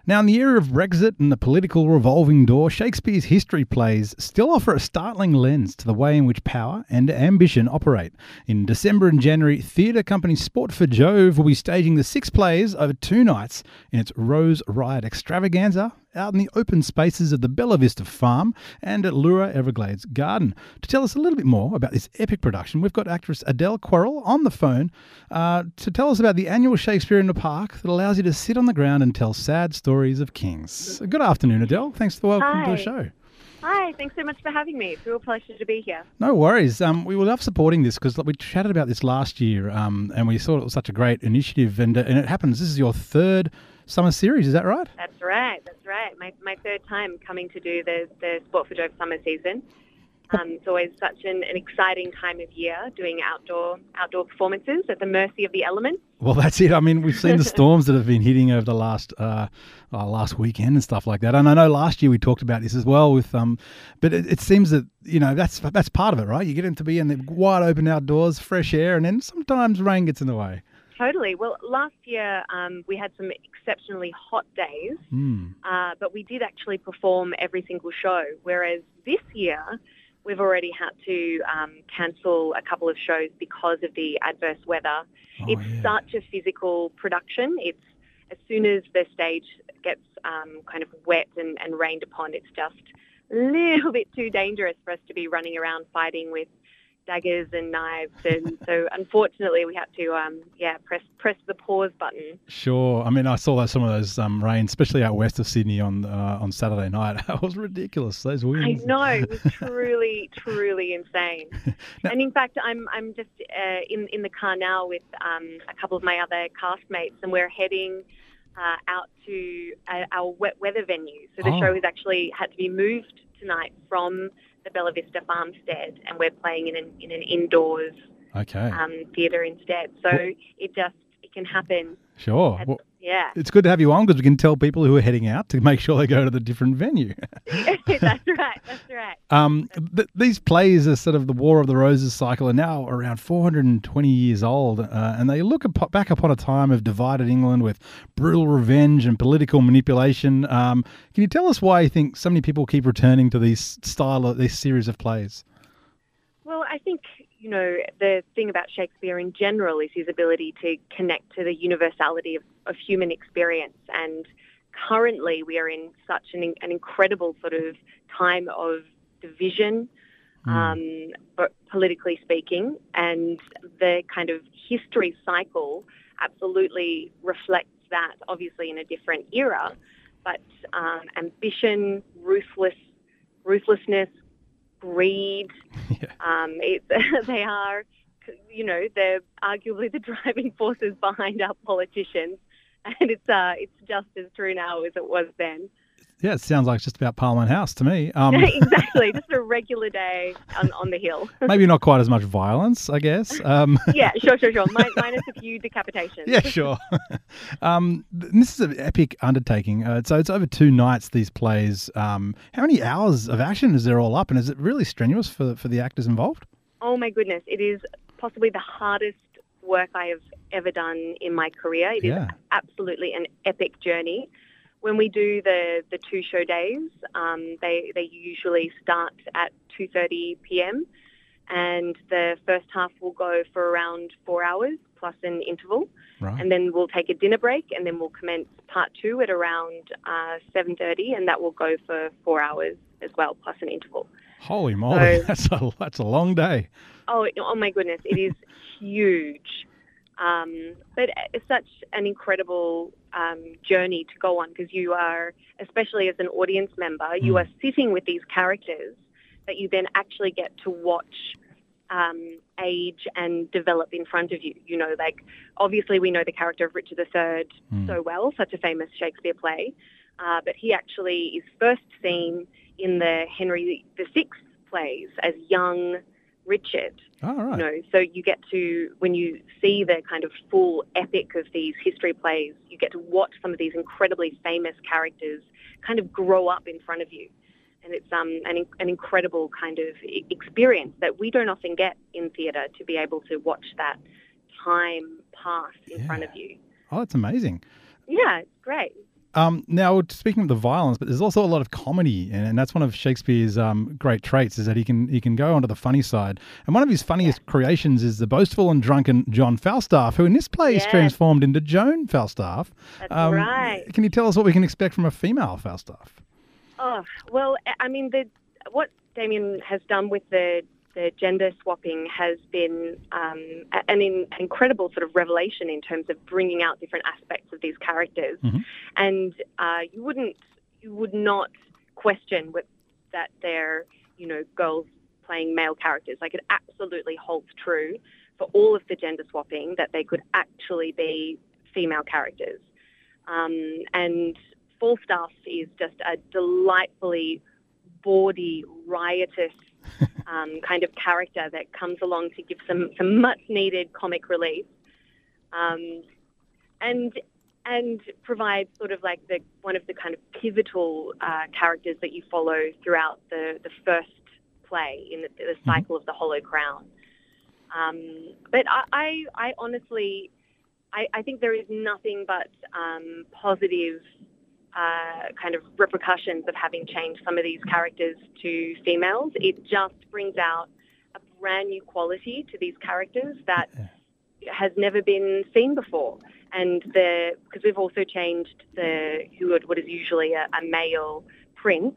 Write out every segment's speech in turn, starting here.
Now, in the era of Brexit and the political revolving door, Shakespeare's history plays still offer a startling lens to the way in which power and ambition operate. In December and January, theatre company Sport for Jove will be staging the 6 plays over 2 nights in its Rose Riot extravaganza out in the open spaces of the Bella Vista Farm and at Lura Everglades Garden. To tell us a little bit more about this epic production, we've got actress Adele Quarrell on the phone to tell us about the annual Shakespeare in the Park that allows you to sit on the ground and tell sad stories of kings. Good afternoon, Adele. Thanks for welcome to the show. Hi, thanks so much for having me. It's a real pleasure to be here. No worries. We love supporting this because we chatted about this last year and we thought it was such a great initiative and it happens. This is your 3rd summer series, is that right? That's right. My 3rd time coming to do the Sport for Jove summer season. It's always such an exciting time of year doing outdoor performances at the mercy of the elements. Well, that's it. I mean, we've seen the storms that have been hitting over the last weekend and stuff like that. And I know last year we talked about this as well with, but it seems that, that's part of it, right? You get them to be in the wide open outdoors, fresh air, and then sometimes rain gets in the way. Totally. Well, last year we had some exceptionally hot days, but we did actually perform every single show, whereas this year we've already had to cancel a couple of shows because of the adverse weather. It's such a physical production. It's as soon as the stage gets kind of wet and rained upon, it's just a little bit too dangerous for us to be running around fighting with daggers and knives, and so unfortunately we had to press the pause button. Sure. I mean, I saw some of those rain, especially out west of Sydney on Saturday night. It was ridiculous, those winds. I know, it was truly insane. Now, and in fact, I'm just in the car now with a couple of my other castmates, and we're heading out to our wet weather venue. So the show has actually had to be moved tonight from the Bella Vista Farmstead, and we're playing in an indoors theatre instead. So it can happen. Sure. Yeah. It's good to have you on because we can tell people who are heading out to make sure they go to the different venue. That's right. These plays are sort of the War of the Roses cycle are now around 420 years old, and they look back upon a time of divided England with brutal revenge and political manipulation. Can you tell us why you think so many people keep returning to this series of plays? Well, I think, the thing about Shakespeare in general is his ability to connect to the universality of human experience. And currently we are in such an incredible sort of time of division, but politically speaking, and the kind of history cycle absolutely reflects that, obviously in a different era, but ambition, ruthlessness, greed. They are, they're arguably the driving forces behind our politicians, and it's just as true now as it was then. Yeah, it sounds like just about Parliament House to me. Exactly, just a regular day on the Hill. Maybe not quite as much violence, I guess. Yeah, sure. Minus a few decapitations. Yeah, sure. This is an epic undertaking. So it's over 2 nights, these plays. How many hours of action is there all up? And is it really strenuous for the actors involved? Oh, my goodness. It is possibly the hardest work I have ever done in my career. It is absolutely an epic journey. When we do the 2 show days, they usually start at 2:30 p.m. and the first half will go for around 4 hours plus an interval. Right. And then we'll take a dinner break, and then we'll commence part 2 at around 7:30, and that will go for 4 hours as well plus an interval. Holy moly, so, that's a long day. Oh my goodness, it is huge. But it's such an incredible journey to go on, because you are, especially as an audience member, you are sitting with these characters that you then actually get to watch age and develop in front of you. Obviously we know the character of Richard III so well, such a famous Shakespeare play, but he actually is first seen in the Henry VI plays as young Richard. Oh, right. So you get to, when you see the kind of full epic of these history plays, you get to watch some of these incredibly famous characters kind of grow up in front of you. And it's an incredible kind of experience that we don't often get in theatre, to be able to watch that time pass in front of you. Oh, that's amazing. Yeah, it's great. Now, speaking of the violence, but there's also a lot of comedy, and that's one of Shakespeare's great traits is that he can go onto the funny side. And one of his funniest creations is the boastful and drunken John Falstaff, who in this play is transformed into Joan Falstaff. That's right. Can you tell us what we can expect from a female Falstaff? Oh, well, I mean, what Damien has done with the gender swapping has been an incredible sort of revelation in terms of bringing out different aspects of these characters. Mm-hmm. And you would not question that they're, girls playing male characters. Like, it absolutely holds true for all of the gender swapping that they could actually be female characters. And Falstaff is just a delightfully bawdy, riotous kind of character that comes along to give some much needed comic relief, and provides sort of like one of the kind of pivotal characters that you follow throughout the first play in the cycle of the Hollow Crown. But I honestly, I think there is nothing but positive kind of repercussions of having changed some of these characters to females. It just brings out a brand new quality to these characters that has never been seen before. And because we've also changed what is usually a male prince,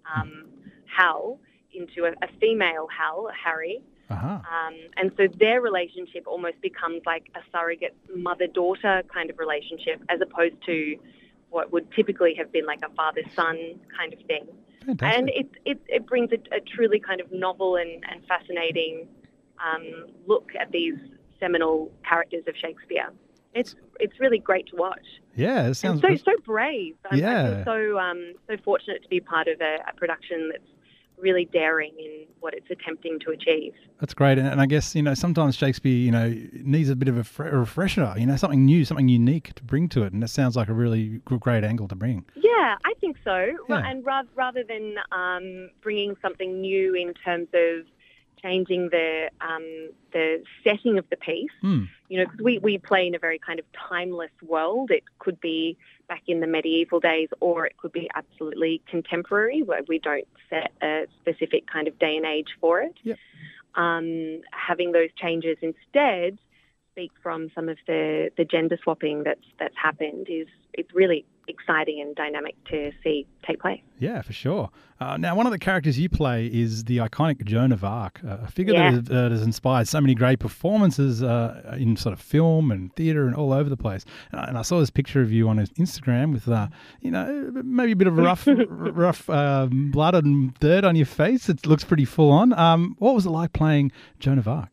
Hal, into a female Hal, Harry. Uh-huh. And so their relationship almost becomes like a surrogate mother-daughter kind of relationship, as opposed to what would typically have been like a father-son kind of thing. Fantastic. And it brings a truly kind of novel and fascinating look at these seminal characters of Shakespeare. It's really great to watch. Yeah, it sounds so brave. I feel so fortunate to be part of a production that's really daring in what it's attempting to achieve. That's great. And I guess, sometimes Shakespeare, needs a bit of a refresher, something new, something unique to bring to it. And that sounds like a really great angle to bring. Yeah, I think so. Yeah. And rather than bringing something new in terms of changing the setting of the piece, because we play in a very kind of timeless world. It could be back in the medieval days, or it could be absolutely contemporary, where we don't set a specific kind of day and age for it. Yep. Having those changes instead speak from some of the gender swapping that's happened it's really exciting and dynamic to see take place. Yeah, for sure. Now, one of the characters you play is the iconic Joan of Arc, a figure that has inspired so many great performances in sort of film and theatre and all over the place. And I saw this picture of you on Instagram with, maybe a bit of rough blood and dirt on your face. It looks pretty full on. What was it like playing Joan of Arc?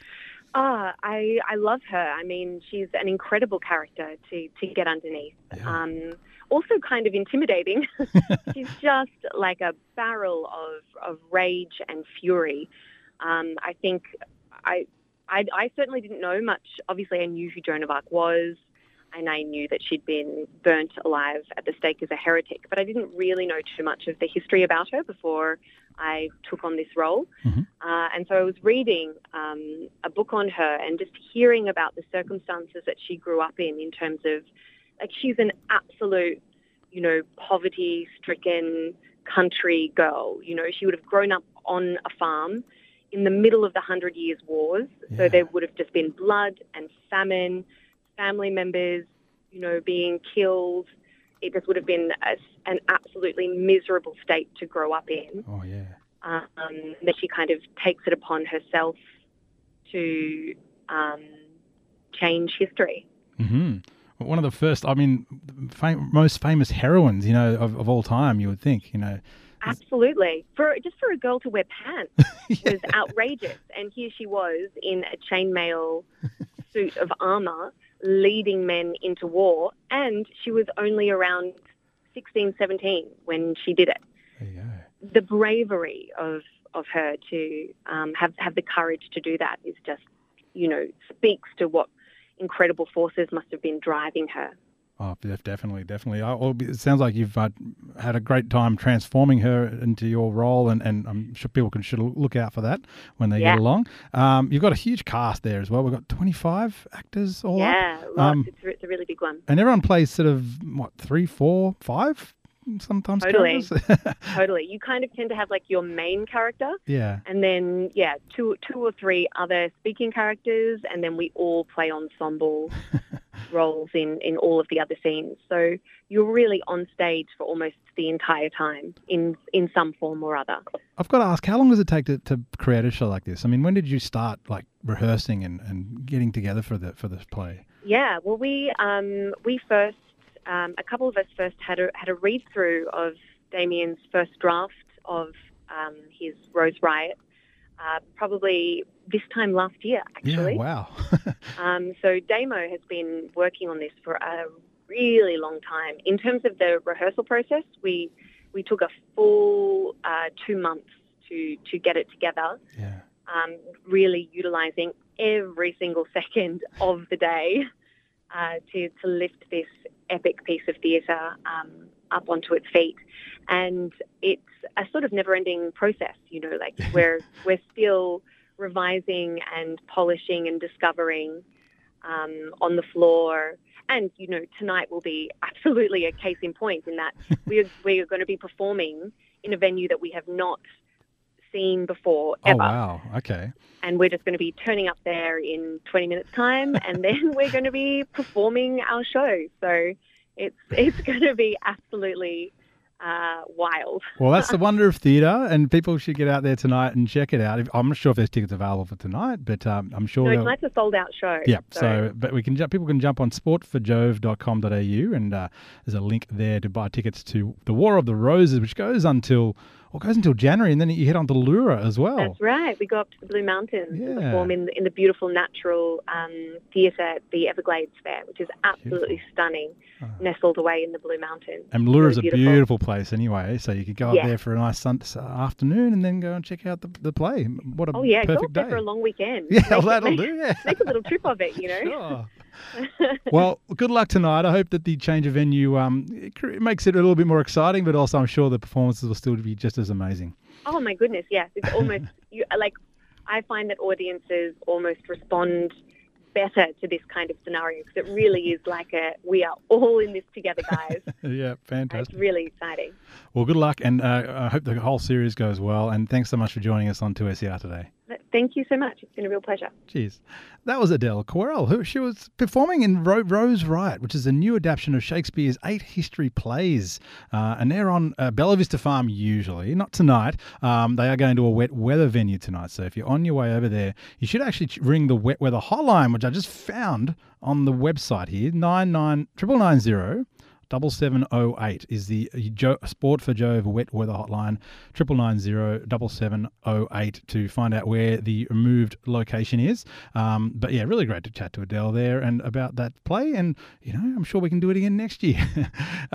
I love her. I mean, she's an incredible character to get underneath. Yeah. Also kind of intimidating. She's just like a barrel of rage and fury. I think I certainly didn't know much. Obviously, I knew who Joan of Arc was, and I knew that she'd been burnt alive at the stake as a heretic, but I didn't really know too much of the history about her before I took on this role. Mm-hmm. And so I was reading a book on her and just hearing about the circumstances that she grew up in terms of, like, she's an absolute, poverty-stricken country girl. She would have grown up on a farm in the middle of the 100 Years' Wars. Yeah. So there would have just been blood and famine, family members, being killed. It just would have been an absolutely miserable state to grow up in. Oh, yeah. That she kind of takes it upon herself to change history. Mm-hmm. One of the first, most famous heroines, of all time, you would think, Absolutely. For a girl to wear pants was outrageous. And here she was in a chainmail suit of armour, leading men into war, and she was only around 16, 17 when she did it. There you go. The bravery of her to have the courage to do that is just, speaks to what incredible forces must have been driving her. Oh, definitely. It sounds like you've had a great time transforming her into your role, and I'm sure people should look out for that when they get along. You've got a huge cast there as well. We've got 25 actors all up. Yeah, lots. It's a really big one. And everyone plays sort of, 3, 4, 5 sometimes characters? Totally. You kind of tend to have like your main character. Yeah. And then, two or three other speaking characters, and then we all play ensemble roles in all of the other scenes. So you're really on stage for almost the entire time in some form or other. I've got to ask, how long does it take to create a show like this? I mean, when did you start like rehearsing and getting together for this play? Yeah, well, we first, a couple of us first had a read through of Damien's first draft of his Rose Riot, probably this time last year, actually. Yeah, wow. So Damo has been working on this for a really long time. In terms of the rehearsal process, we took a full 2 months to get it together. Yeah. Really utilising every single second of the day to lift this epic piece of theatre up onto its feet. And it's a sort of never-ending process, like we're still revising and polishing and discovering on the floor. And, tonight will be absolutely a case in point in that we are going to be performing in a venue that we have not seen before ever. Oh, wow. Okay. And we're just going to be turning up there in 20 minutes time, and then we're going to be performing our show. So it's going to be absolutely wild. Well, that's the wonder of theatre, and people should get out there tonight and check it out. I'm not sure if there's tickets available for tonight, but I'm sure. No, tonight's a sold-out show. Yeah. So, but people can jump on sportforjove.com.au, and there's a link there to buy tickets to the War of the Roses, which goes until January, and then you head on to Lura as well. That's right. We go up to the Blue Mountains and Yeah. perform in the beautiful natural theatre at the Everglades Fair, which is absolutely stunning, nestled away in the Blue Mountains. And Lura's Really a beautiful place anyway, so you could go up there for a nice afternoon and then go and check out the play. What a go perfect up there day. for a long weekend. Yeah, that'll do, yeah. Make a little trip of it, Sure. Well, good luck tonight. I hope that the change of venue it makes it a little bit more exciting, but also I'm sure the performances will still be just as amazing. Oh my goodness, yes. It's almost I find that audiences almost respond better to this kind of scenario because it really is like we are all in this together, guys. Yeah, fantastic. It's really exciting. Well, good luck, and I hope the whole series goes well, and thanks so much for joining us on 2SER today. Thank you so much. It's been a real pleasure. Cheers. That was Adele Quarrell. She was performing in Rose Riot, which is a new adaptation of Shakespeare's 8 history plays. And they're on Bella Vista Farm usually, not tonight. They are going to a wet weather venue tonight. So if you're on your way over there, you should actually ring the wet weather hotline, which I just found on the website here, 990 7708 is the Sport for Jove wet weather hotline, 990 7708 to find out where the moved location is. But yeah, really great to chat to Adele there and about that play, and I'm sure we can do it again next year.